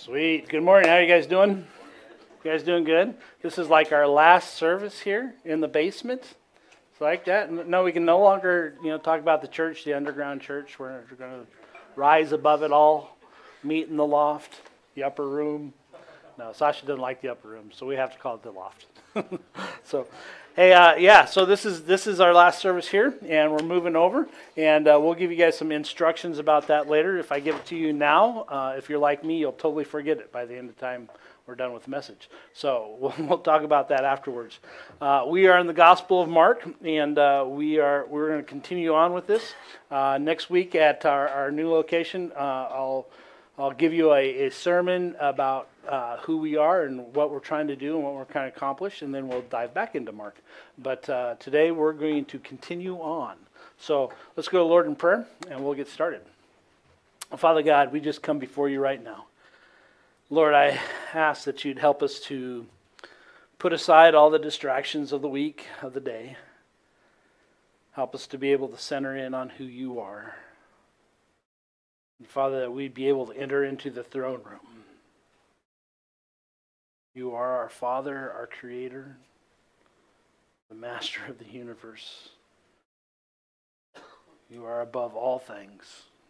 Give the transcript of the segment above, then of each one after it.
Sweet. Good morning. How are you guys doing? You guys doing good? This is like our last service here in the basement. It's like that. No, we can no longer, talk about the church, the underground church. We're going to rise above it all, meet in the loft, the upper room. No, Sasha doesn't like the upper room, so we have to call it the loft. So, hey, so this is our last service here, and we're moving over, and we'll give you guys some instructions about that later. If I give it to you now, if you're like me, you'll totally forget it by the end of the time we're done with the message. So we'll talk about that afterwards. We are in the Gospel of Mark, and we're going to continue on with this. Next week at our new location, I'll give you a sermon about who we are and what we're trying to do and what we're trying to accomplish, and then we'll dive back into Mark. But today we're going to continue on. So let's go to Lord in prayer, and we'll get started. Father God, we just come before you right now. Lord, I ask that you'd help us to put aside all the distractions of the week, of the day. Help us to be able to center in on who you are. And Father, that we'd be able to enter into the throne room. You are our Father, our Creator, the Master of the universe. You are above all things.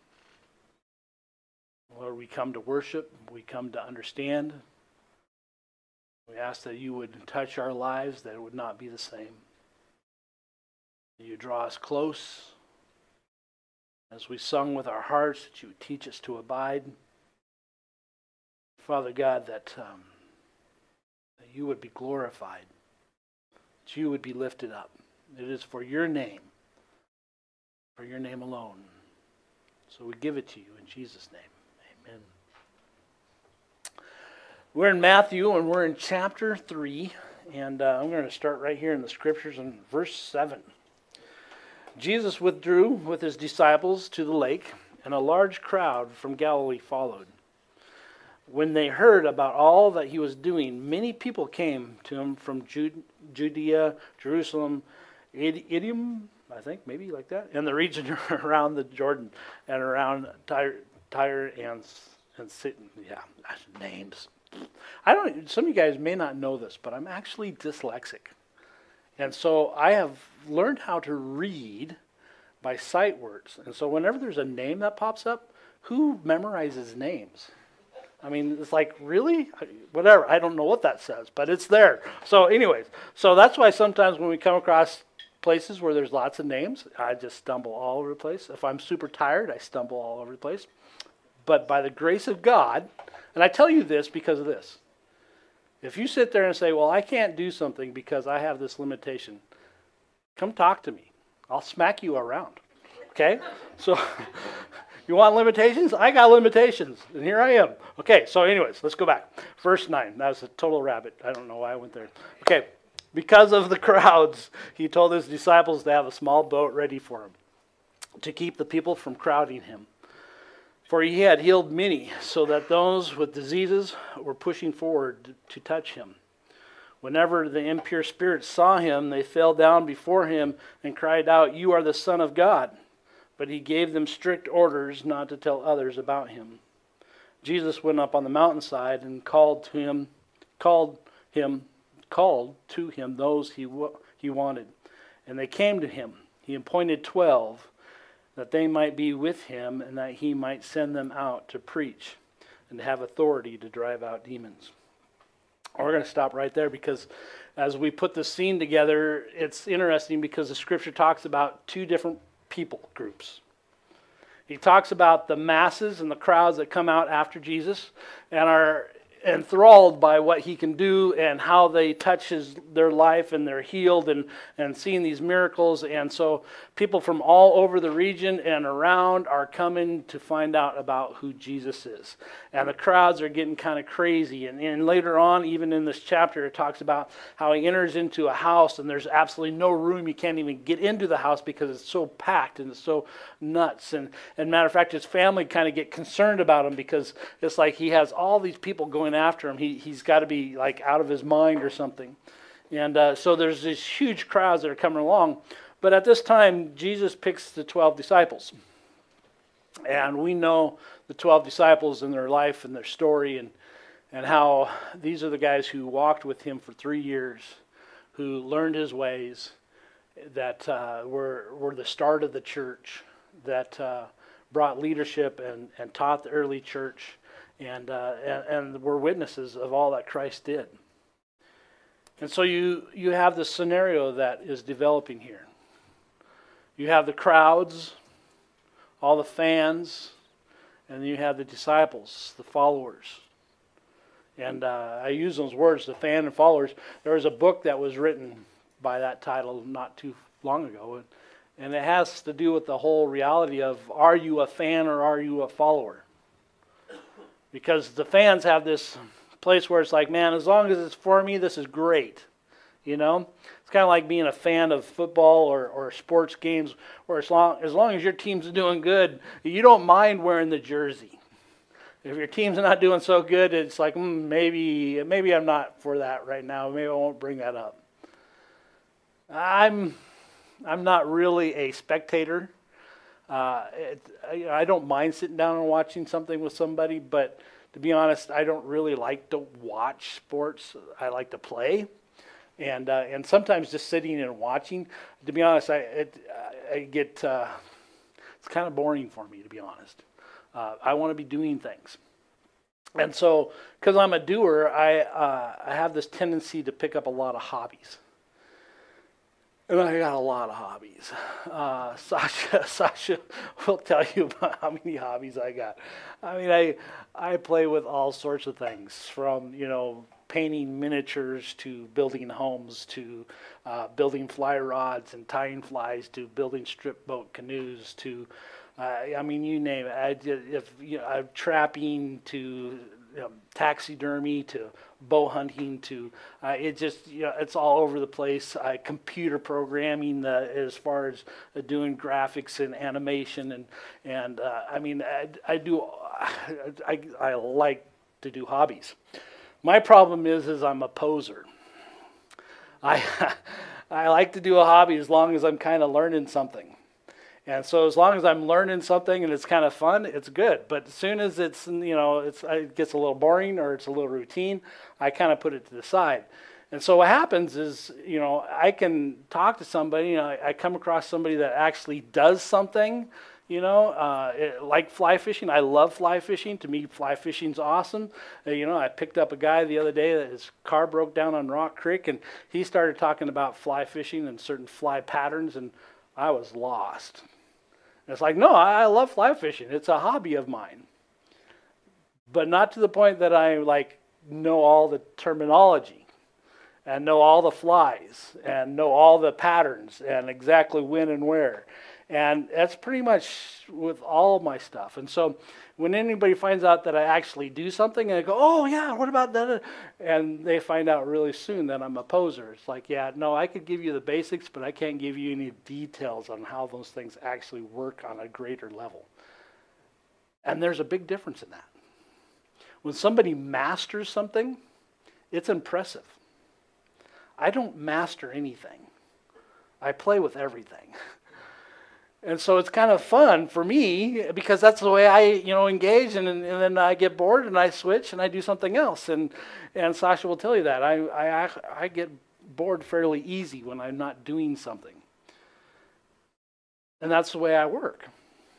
Lord, we come to worship. We come to understand. We ask that you would touch our lives, that it would not be the same. You draw us close. As we sung with our hearts, that you would teach us to abide. Father God, that you would be glorified, that you would be lifted up. It is for your name alone. So we give it to you in Jesus' name. Amen. We're in Matthew, and we're in chapter 3, and I'm going to start right here in the scriptures in verse 7. Jesus withdrew with his disciples to the lake, and a large crowd from Galilee followed. When they heard about all that he was doing, many people came to him from Judea, Jerusalem, Idum, I think, maybe like that, and the region around the Jordan, and around Tyre and Sidon. Yeah, names. Some of you guys may not know this, but I'm actually dyslexic. And so I have learned how to read by sight words. And so whenever there's a name that pops up, who memorizes names? I mean, it's like, really? Whatever. I don't know what that says, but it's there. So anyways, so that's why sometimes when we come across places where there's lots of names, I just stumble all over the place. If I'm super tired, I stumble all over the place. But by the grace of God, and I tell you this because of this. If you sit there and say, well, I can't do something because I have this limitation, come talk to me. I'll smack you around. Okay? So, you want limitations? I got limitations, and here I am. Okay, so anyways, let's go back. Verse 9. That was a total rabbit. I don't know why I went there. Okay. Because of the crowds, he told his disciples to have a small boat ready for him, to keep the people from crowding him. For he had healed many, so that those with diseases were pushing forward to touch him. Whenever the impure spirits saw him, they fell down before him and cried out, "You are the Son of God." But he gave them strict orders not to tell others about him. Jesus went up on the mountainside and called to him those he wanted. And they came to him. He appointed 12, that they might be with him, and that he might send them out to preach and to have authority to drive out demons. We're going to stop right there because as we put the scene together, it's interesting because the scripture talks about two different people groups. He talks about the masses and the crowds that come out after Jesus and are enthralled by what he can do and how they touch their life, and they're healed and seeing these miracles. And so people from all over the region and around are coming to find out about who Jesus is. And the crowds are getting kind of crazy. And later on, even in this chapter, it talks about how he enters into a house and there's absolutely no room. You can't even get into the house because it's so packed and it's so nuts. And matter of fact, his family kind of get concerned about him because it's like he has all these people going after him. He's got to be like out of his mind or something. And so there's these huge crowds that are coming along. But at this time, Jesus picks the 12 disciples. And we know the 12 disciples and their life and their story, and how these are the guys who walked with him for 3 years, who learned his ways, that were the start of the church, that brought leadership and taught the early church, and were witnesses of all that Christ did. And so you have this scenario that is developing here. You have the crowds, all the fans, and then you have the disciples, the followers. And I use those words, the fan and followers. There was a book that was written by that title not too long ago, and it has to do with the whole reality of, are you a fan or are you a follower? Because the fans have this place where it's like, man, as long as it's for me, this is great. You know, it's kind of like being a fan of football or sports games, where as long as your team's doing good, you don't mind wearing the jersey. If your team's not doing so good, it's like, maybe I'm not for that right now. Maybe I won't bring that up. I'm not really a spectator. I don't mind sitting down and watching something with somebody, but to be honest, I don't really like to watch sports. I like to play, and sometimes just sitting and watching. To be honest, I get it's kind of boring for me, to be honest. I want to be doing things, and so because I'm a doer, I have this tendency to pick up a lot of hobbies. And I got a lot of hobbies. Sasha will tell you about how many hobbies I got. I mean, I play with all sorts of things, from, painting miniatures to building homes to building fly rods and tying flies to building strip boat canoes to, you name it. I'm trapping to taxidermy to bow hunting to it's all over the place. Computer programming as far as doing graphics and animation and I like to do hobbies. My problem is I'm a poser. I like to do a hobby as long as I'm kind of learning something. And so as long as I'm learning something and it's kind of fun, it's good. But as soon as it gets a little boring or it's a little routine, I kind of put it to the side. And so what happens is, I can talk to somebody, I come across somebody that actually does something, like fly fishing. I love fly fishing. To me, fly fishing's awesome. I picked up a guy the other day that his car broke down on Rock Creek, and he started talking about fly fishing and certain fly patterns, and I was lost. It's like, no, I love fly fishing. It's a hobby of mine. But not to the point that I know all the terminology and know all the flies and know all the patterns and exactly when and where. And that's pretty much with all of my stuff. And so when anybody finds out that I actually do something, and I go, oh yeah, what about that? And they find out really soon that I'm a poser. It's like, yeah, no, I could give you the basics, but I can't give you any details on how those things actually work on a greater level. And there's a big difference in that. When somebody masters something, it's impressive. I don't master anything. I play with everything. And so it's kind of fun for me because that's the way I, engage, and then I get bored and I switch and I do something else. And Sasha will tell you that I get bored fairly easy when I'm not doing something. And that's the way I work.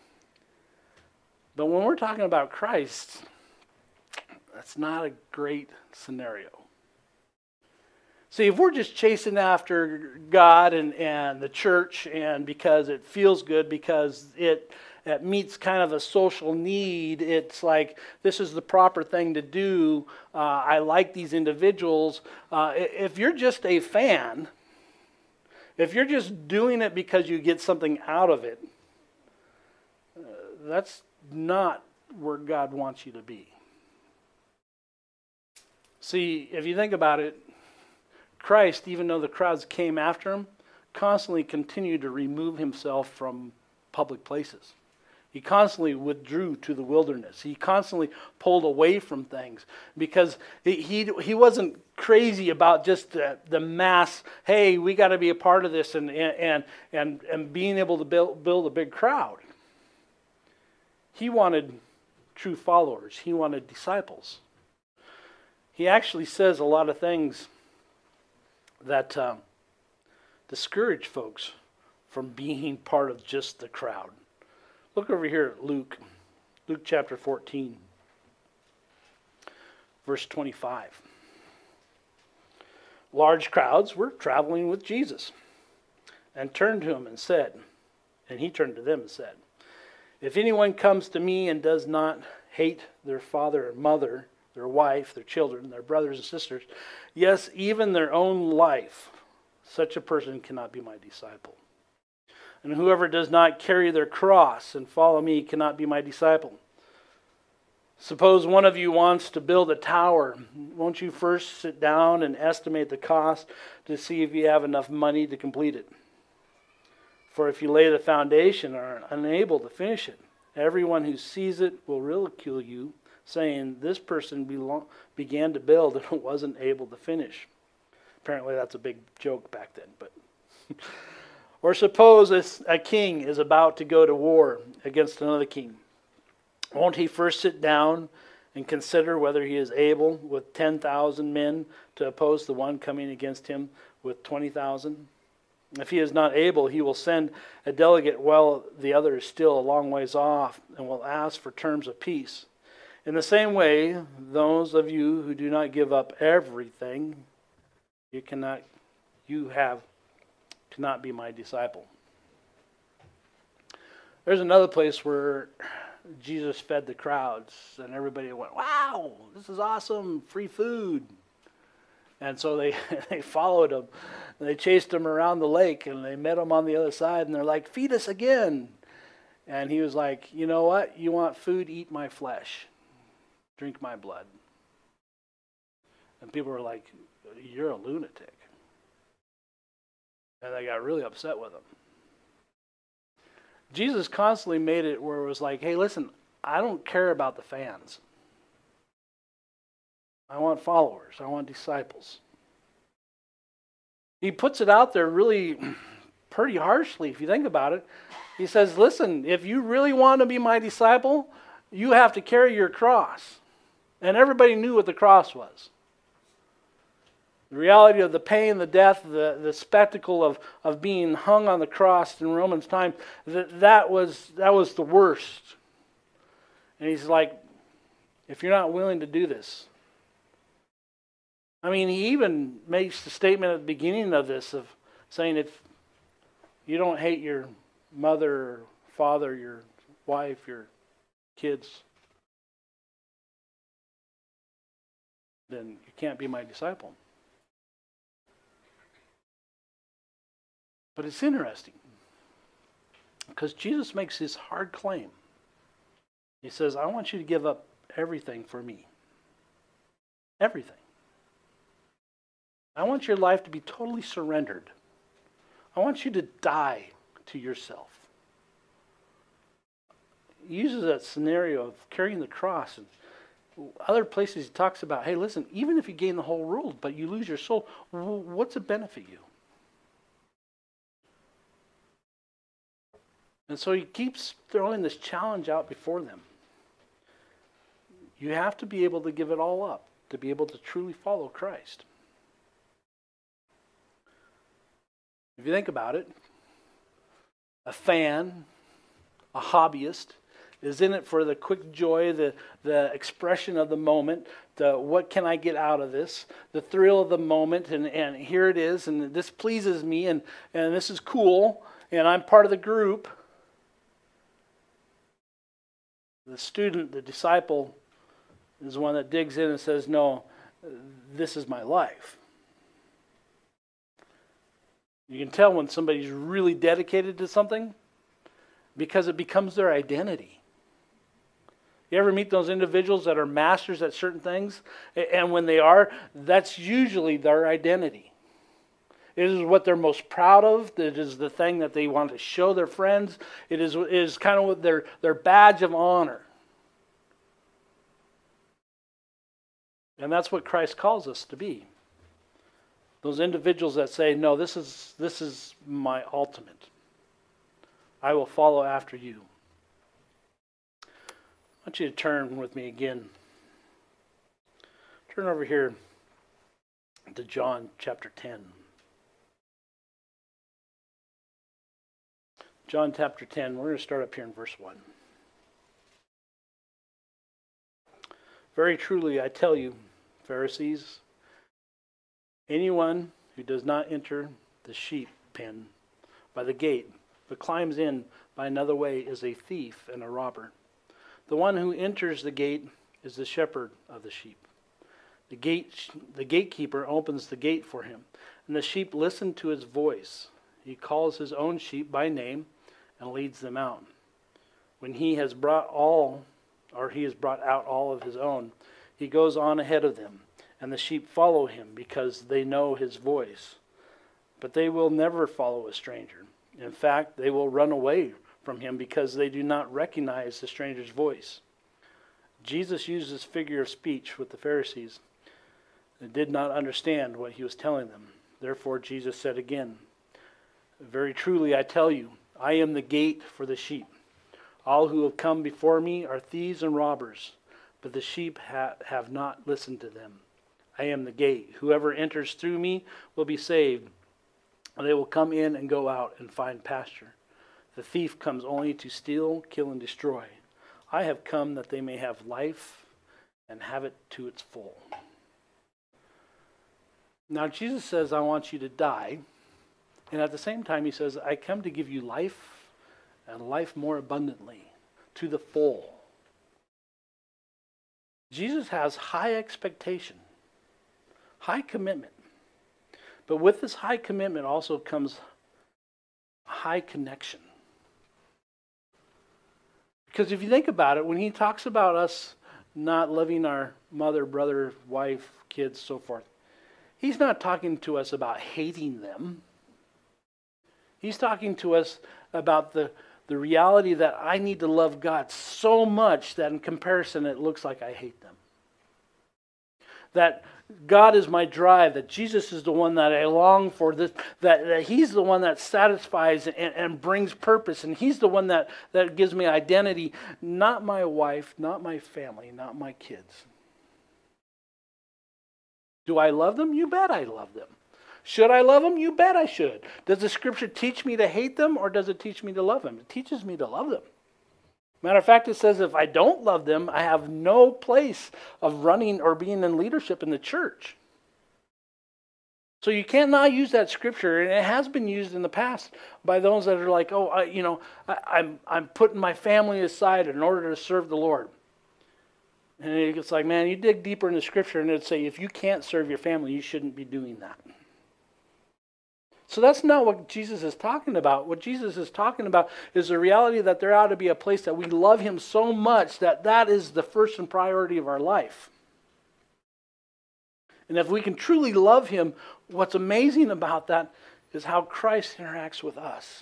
But when we're talking about Christ, that's not a great scenario. See, if we're just chasing after God and the church, and because it feels good, because it meets kind of a social need, it's like, this is the proper thing to do, I like these individuals. If you're just a fan, if you're just doing it because you get something out of it, that's not where God wants you to be. See, if you think about it, Christ, even though the crowds came after him, constantly continued to remove himself from public places. He constantly withdrew to the wilderness. He constantly pulled away from things because he wasn't crazy about just the mass, hey, we got to be a part of this and being able to build a big crowd. He wanted true followers. He wanted disciples. He actually says a lot of things that discourage folks from being part of just the crowd. Look over here at Luke chapter 14, verse 25. Large crowds were traveling with Jesus and turned to him and said, and he turned to them and said, if anyone comes to me and does not hate their father and mother, their wife, their children, their brothers and sisters, yes, even their own life, such a person cannot be my disciple. And whoever does not carry their cross and follow me cannot be my disciple. Suppose one of you wants to build a tower. Won't you first sit down and estimate the cost to see if you have enough money to complete it? For if you lay the foundation and are unable to finish it, everyone who sees it will ridicule you, saying, this person began to build and wasn't able to finish. Apparently that's a big joke back then. But or suppose a king is about to go to war against another king. Won't he first sit down and consider whether he is able with 10,000 men to oppose the one coming against him with 20,000? If he is not able, he will send a delegate while the other is still a long ways off and will ask for terms of peace. In the same way, those of you who do not give up everything cannot be my disciple. There's another place where Jesus fed the crowds and everybody went, wow, this is awesome, free food. And so they followed him. They chased him around the lake and they met him on the other side and they're like, feed us again. And he was like, you know what? You want food? Eat my flesh. Drink my blood. And people were like, you're a lunatic. And they got really upset with him. Jesus constantly made it where it was like, hey, listen, I don't care about the fans. I want followers. I want disciples. He puts it out there really pretty harshly, if you think about it. He says, listen, if you really want to be my disciple, you have to carry your cross. And everybody knew what the cross was. The reality of the pain, the death, the spectacle of being hung on the cross in Romans' time, that was the worst. And he's like, if you're not willing to do this. I mean, he even makes the statement at the beginning of this of saying if you don't hate your mother or father, your wife, your kids, then you can't be my disciple. But it's interesting because Jesus makes this hard claim. He says, I want you to give up everything for me. Everything. I want your life to be totally surrendered. I want you to die to yourself. He uses that scenario of carrying the cross. And other places he talks about, hey, listen, even if you gain the whole world, but you lose your soul, what's it benefit you? And so he keeps throwing this challenge out before them. You have to be able to give it all up to be able to truly follow Christ. If you think about it, a fan, a hobbyist, is in it for the quick joy, the expression of the moment, the what can I get out of this, the thrill of the moment, and here it is, and this pleases me, and this is cool, and I'm part of the group. The student, the disciple, is the one that digs in and says, no, this is my life. You can tell when somebody's really dedicated to something because it becomes their identity. You ever meet those individuals that are masters at certain things? And when they are, that's usually their identity. It is what they're most proud of. It is the thing that they want to show their friends. It is kind of what their badge of honor. And that's what Christ calls us to be. Those individuals that say, no, this is my ultimate. I will follow after you. want you to turn with me again. Turn over here to John chapter 10. John chapter 10, we're going to start up here in verse 1. Very truly, I tell you, Pharisees, anyone who does not enter the sheep pen by the gate, but climbs in by another way, is a thief and a robber. The one who enters the gate is the shepherd of the sheep. The gatekeeper opens the gate for him, and the sheep listen to his voice. He calls his own sheep by name and leads them out. When he has brought out all of his own, he goes on ahead of them, and the sheep follow him because they know his voice. But they will never follow a stranger. In fact, they will run away from him because they do not recognize the stranger's voice. Jesus used this figure of speech with the Pharisees. They did not understand what he was telling them. Therefore, Jesus said again, very truly, I tell you, I am the gate for the sheep. All who have come before me are thieves and robbers, but the sheep have not listened to them. I am the gate. Whoever enters through me will be saved. They will come in and go out and find pasture. The thief comes only to steal, kill, and destroy. I have come that they may have life and have it to its full. Now Jesus says, I want you to die. And at the same time he says, I come to give you life and life more abundantly, to the full. Jesus has high expectation, high commitment. But with this high commitment also comes high connection. Because if you think about it, when he talks about us not loving our mother, brother, wife, kids, so forth, he's not talking to us about hating them. He's talking to us about the reality that I need to love God so much that in comparison it looks like I hate them. That God is my drive, that Jesus is the one that I long for, that he's the one that satisfies and brings purpose, and he's the one that gives me identity, not my wife, not my family, not my kids. Do I love them? You bet I love them. Should I love them? You bet I should. Does the scripture teach me to hate them, or does it teach me to love them? It teaches me to love them. Matter of fact, it says if I don't love them, I have no place of running or being in leadership in the church. So you cannot use that scripture, and it has been used in the past by those that are like, I'm putting my family aside in order to serve the Lord. And it's like, man, you dig deeper in the scripture, and it'd say if you can't serve your family, you shouldn't be doing that. So that's not what Jesus is talking about. What Jesus is talking about is the reality that there ought to be a place that we love him so much that that is the first and priority of our life. And if we can truly love him, what's amazing about that is how Christ interacts with us.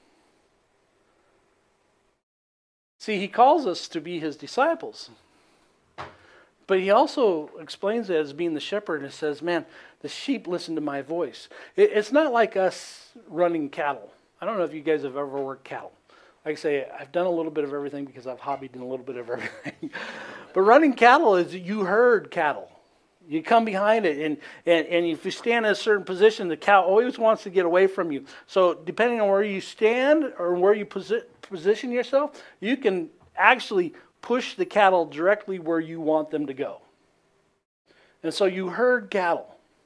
See, he calls us to be his disciples. But he also explains it as being the shepherd and says, man, the sheep listen to my voice. It's not like us running cattle. I don't know if you guys have ever worked cattle. Like I say, I've done a little bit of everything because I've hobbied in a little bit of everything. But running cattle is you herd cattle. You come behind it, and if you stand in a certain position, the cow always wants to get away from you. So depending on where you stand or where you position yourself, you can actually push the cattle directly where you want them to go. And so you herd cattle.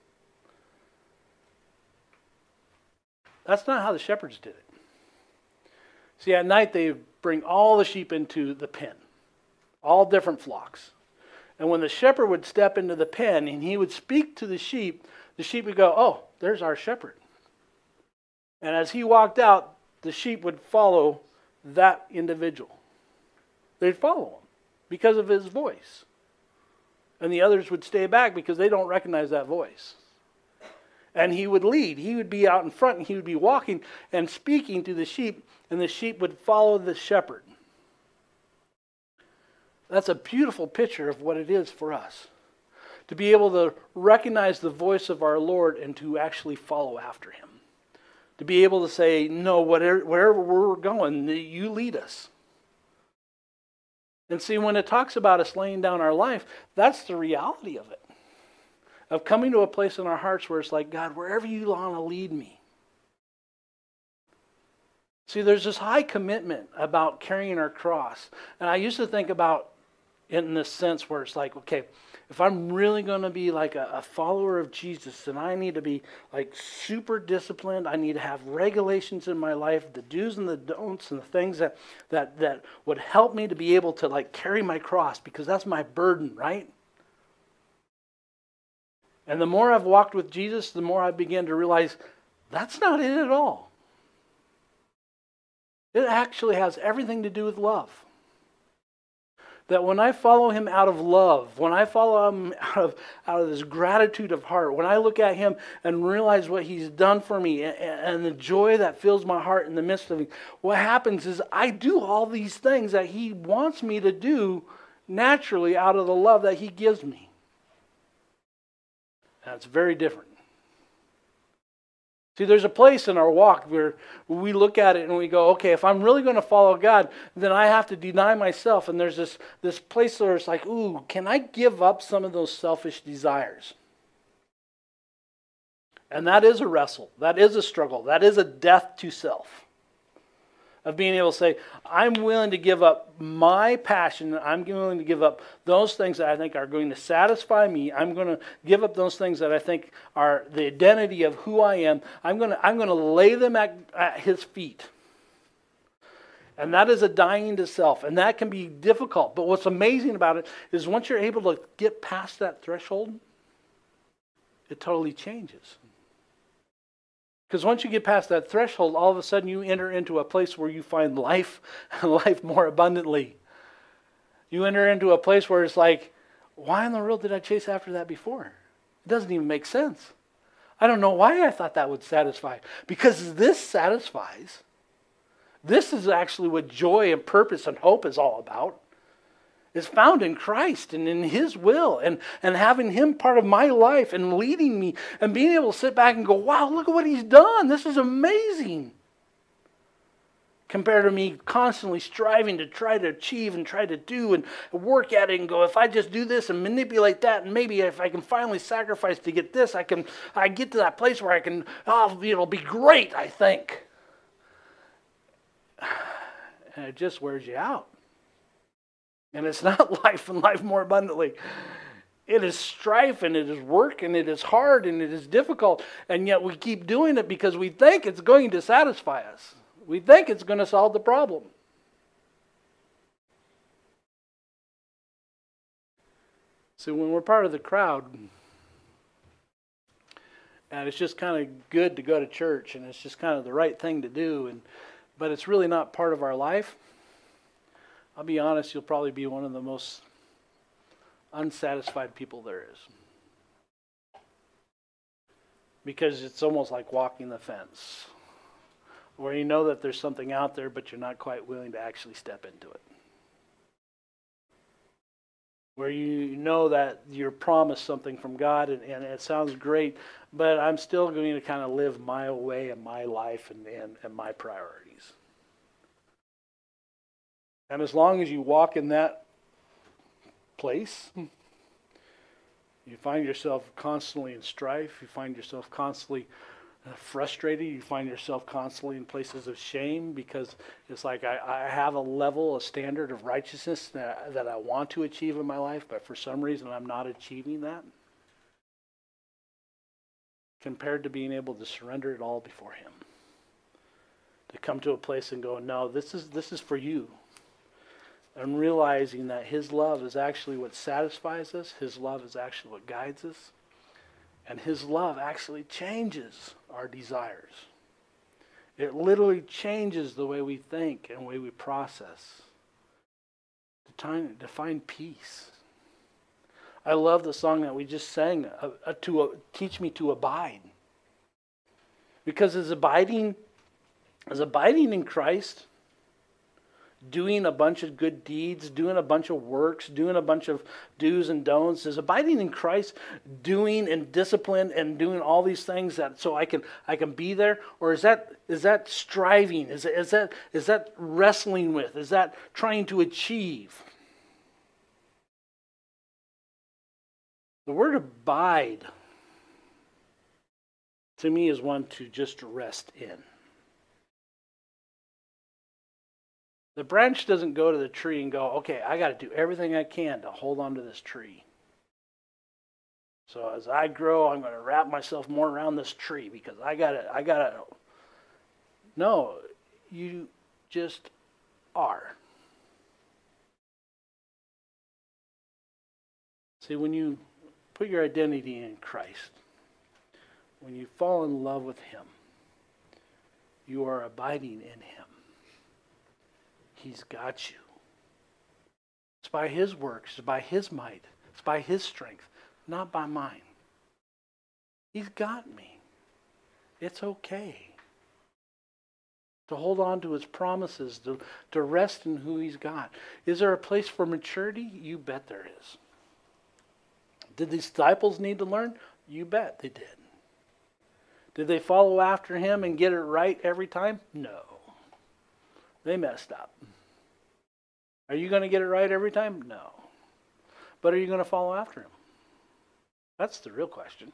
That's not how the shepherds did it. See, at night they bring all the sheep into the pen, all different flocks. And when the shepherd would step into the pen and he would speak to the sheep would go, oh, there's our shepherd. And as he walked out, the sheep would follow that individual. They'd follow him because of his voice. And the others would stay back because they don't recognize that voice. And he would lead. He would be out in front and he would be walking and speaking to the sheep, and the sheep would follow the shepherd. That's a beautiful picture of what it is for us. To be able to recognize the voice of our Lord and to actually follow after him. To be able to say, no, wherever we're going, you lead us. And see, when it talks about us laying down our life, that's the reality of it. Of coming to a place in our hearts where it's like, God, wherever you want to lead me. See, there's this high commitment about carrying our cross. And I used to think about it in this sense where it's like, okay, if I'm really going to be like a follower of Jesus, then I need to be like super disciplined. I need to have regulations in my life, the do's and the don'ts and the things that would help me to be able to like carry my cross, because that's my burden, right? And the more I've walked with Jesus, the more I begin to realize that's not it at all. It actually has everything to do with love. That when I follow him out of love, when I follow him out of this gratitude of heart, when I look at him and realize what he's done for me and the joy that fills my heart in the midst of it, what happens is I do all these things that he wants me to do naturally out of the love that he gives me. That's very different. See, there's a place in our walk where we look at it and we go, okay, if I'm really going to follow God, then I have to deny myself. And there's this place where it's like, ooh, can I give up some of those selfish desires? And that is a wrestle. That is a struggle. That is a death to self. Of being able to say, I'm willing to give up my passion. I'm willing to give up those things that I think are going to satisfy me. I'm going to give up those things that I think are the identity of who I am. I'm going to lay them at his feet. And that is a dying to self. And that can be difficult. But what's amazing about it is once you're able to get past that threshold, it totally changes. Because once you get past that threshold, all of a sudden you enter into a place where you find life and life more abundantly. You enter into a place where it's like, why in the world did I chase after that before? It doesn't even make sense. I don't know why I thought that would satisfy. Because this satisfies. This is actually what joy and purpose and hope is all about. Is found in Christ and in his will and having him part of my life and leading me and being able to sit back and go, wow, look at what he's done. This is amazing. Compared to me constantly striving to try to achieve and try to do and work at it and go, if I just do this and manipulate that, and maybe if I can finally sacrifice to get this, I get to that place where I can, it'll be great, I think. And it just wears you out. And it's not life and life more abundantly. It is strife and it is work and it is hard and it is difficult. And yet we keep doing it because we think it's going to satisfy us. We think it's going to solve the problem. So when we're part of the crowd, and it's just kind of good to go to church and it's just kind of the right thing to do, but it's really not part of our life, I'll be honest, you'll probably be one of the most unsatisfied people there is. Because it's almost like walking the fence, where you know that there's something out there, but you're not quite willing to actually step into it. Where you know that you're promised something from God, and it sounds great, but I'm still going to kind of live my way and my life and my priorities. And as long as you walk in that place, you find yourself constantly in strife. You find yourself constantly frustrated. You find yourself constantly in places of shame because it's like I have a level, a standard of righteousness that I want to achieve in my life, but for some reason I'm not achieving that. Compared to being able to surrender it all before him. To come to a place and go, no, this is for you. And realizing that his love is actually what satisfies us. His love is actually what guides us. And his love actually changes our desires. It literally changes the way we think and the way we process. To find peace. I love the song that we just sang, Teach Me to Abide. Because as abiding in Christ, doing a bunch of good deeds, doing a bunch of works, doing a bunch of do's and don'ts, is abiding in Christ, doing and discipline and doing all these things that so I can be there, or is that striving? Is that wrestling with? Is that trying to achieve? The word abide, to me, is one to just rest in. The branch doesn't go to the tree and go, okay, I got to do everything I can to hold on to this tree. So as I grow, I'm going to wrap myself more around this tree because I got to. No, you just are. See, when you put your identity in Christ, when you fall in love with Him, you are abiding in Him. He's got you. It's by His works, it's by His might, it's by His strength, not by mine. He's got me. It's okay to hold on to His promises, to rest in who He's got. Is there a place for maturity? You bet there is. Did the disciples need to learn? You bet they did. Did they follow after Him and get it right every time? No. They messed up. Are you going to get it right every time? No. But are you going to follow after Him? That's the real question.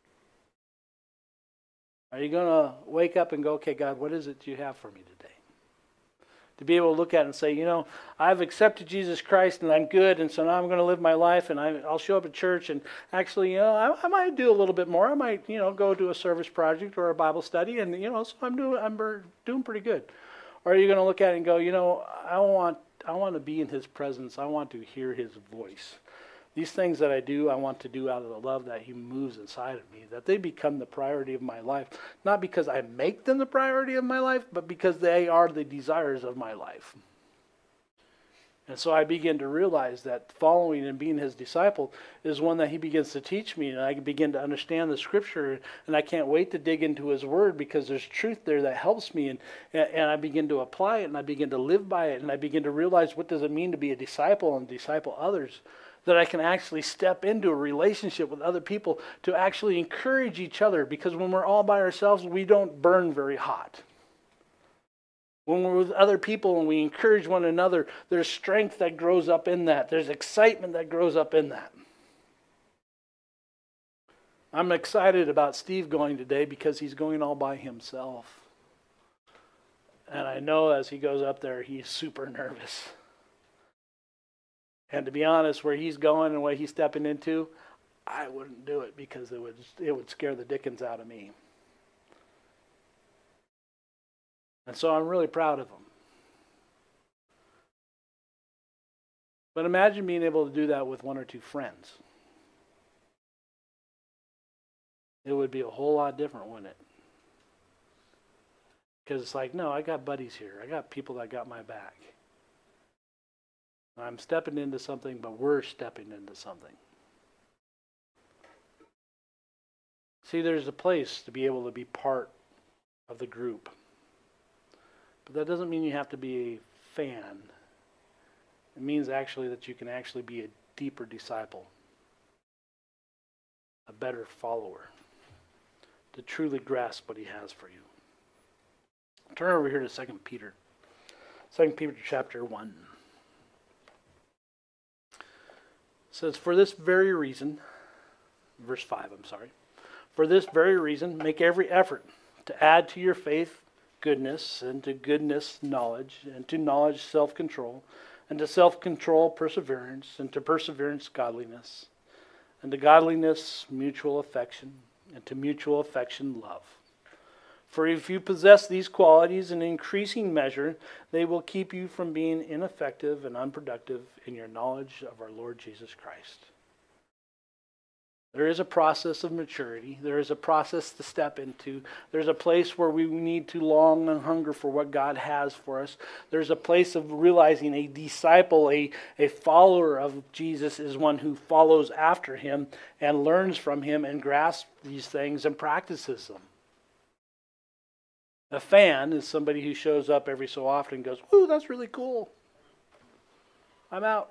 Are you going to wake up and go, okay, God, what is it you have for me today? To be able to look at it and say, I've accepted Jesus Christ and I'm good, and so now I'm going to live my life, and I'll show up at church, and actually, I might do a little bit more. I might, go do a service project or a Bible study, and so I'm doing pretty good. Or are you going to look at it and go, I want to be in His presence. I want to hear His voice. These things that I do, I want to do out of the love that He moves inside of me, that they become the priority of my life. Not because I make them the priority of my life, but because they are the desires of my life. And so I begin to realize that following and being His disciple is one that He begins to teach me, and I begin to understand the Scripture, and I can't wait to dig into His Word because there's truth there that helps me, and I begin to apply it, and I begin to live by it, and I begin to realize what does it mean to be a disciple and disciple others, that I can actually step into a relationship with other people to actually encourage each other, because when we're all by ourselves, we don't burn very hot. When we're with other people and we encourage one another, there's strength that grows up in that. There's excitement that grows up in that. I'm excited about Steve going today because he's going all by himself. And I know as he goes up there, he's super nervous. And to be honest, where he's going and what he's stepping into, I wouldn't do it because it would scare the dickens out of me. And so I'm really proud of him. But imagine being able to do that with one or two friends. It would be a whole lot different, wouldn't it? Because it's like, no, I got buddies here. I got people that got my back. I'm stepping into something, but we're stepping into something. See, there's a place to be able to be part of the group. But that doesn't mean you have to be a fan. It means actually that you can actually be a deeper disciple, a better follower, to truly grasp what He has for you. Turn over here to 2 Peter. 2 Peter chapter 1. It says, for this very reason, verse 5, for this very reason, make every effort to add to your faith goodness, and to goodness knowledge, and to knowledge self-control, and to self-control perseverance, and to perseverance godliness, and to godliness mutual affection, and to mutual affection love. For if you possess these qualities in increasing measure, they will keep you from being ineffective and unproductive in your knowledge of our Lord Jesus Christ. There is a process of maturity. There is a process to step into. There's a place where we need to long and hunger for what God has for us. There's a place of realizing a disciple, a follower of Jesus is one who follows after Him and learns from Him and grasps these things and practices them. A fan is somebody who shows up every so often and goes, ooh, that's really cool. I'm out.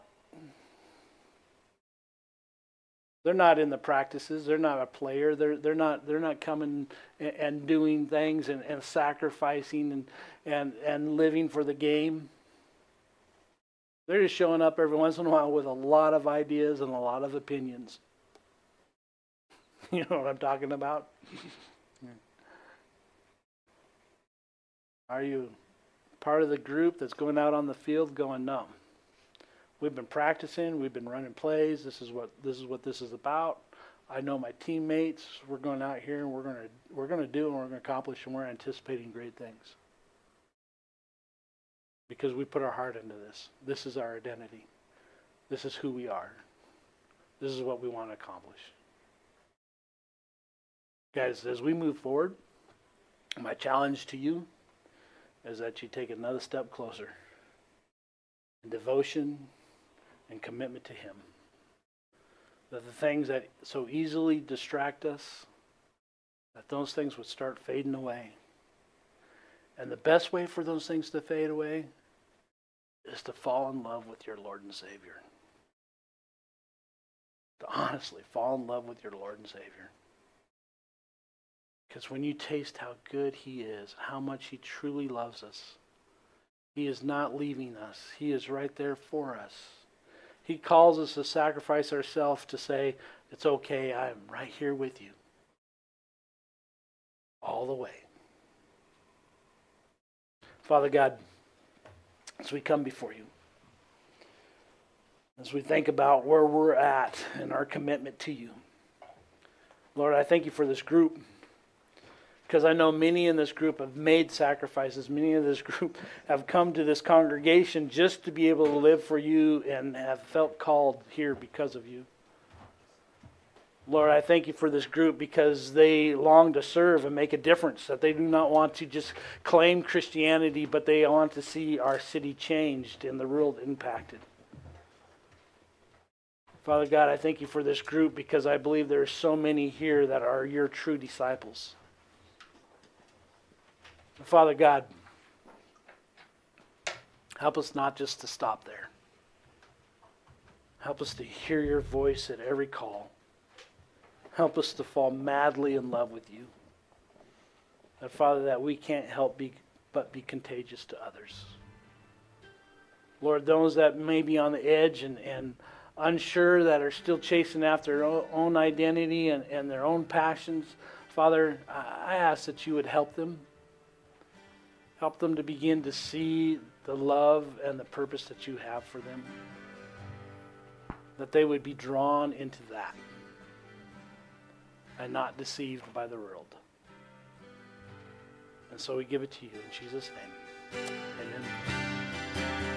They're not in the practices. They're not a player. They're not coming and doing things and sacrificing and living for the game. They're just showing up every once in a while with a lot of ideas and a lot of opinions. You know what I'm talking about? Are you part of the group that's going out on the field going, no? We've been practicing, we've been running plays, this is what this is about. I know my teammates, we're going out here and we're gonna do and we're gonna accomplish, and we're anticipating great things. Because we put our heart into this. This is our identity. This is who we are. This is what we want to accomplish. Guys, as we move forward, my challenge to you is that you take another step closer in devotion and commitment to Him. That the things that so easily distract us, that those things would start fading away. And the best way for those things to fade away is to fall in love with your Lord and Savior. To honestly fall in love with your Lord and Savior. Because when you taste how good He is, how much He truly loves us, He is not leaving us. He is right there for us. He calls us to sacrifice ourselves to say, it's okay, I'm right here with you. All the way. Father God, as we come before you, as we think about where we're at and our commitment to you, Lord, I thank you for this group. Because I know many in this group have made sacrifices. Many in this group have come to this congregation just to be able to live for you and have felt called here because of you. Lord, I thank you for this group because they long to serve and make a difference. That they do not want to just claim Christianity, but they want to see our city changed and the world impacted. Father God, I thank you for this group because I believe there are so many here that are your true disciples. Father God, help us not just to stop there. Help us to hear your voice at every call. Help us to fall madly in love with you. And Father, that we can't help but be contagious to others. Lord, those that may be on the edge and unsure, that are still chasing after their own identity and their own passions, Father, I ask that you would help them. Help them to begin to see the love and the purpose that you have for them. That they would be drawn into that and not deceived by the world. And so we give it to you in Jesus' name. Amen.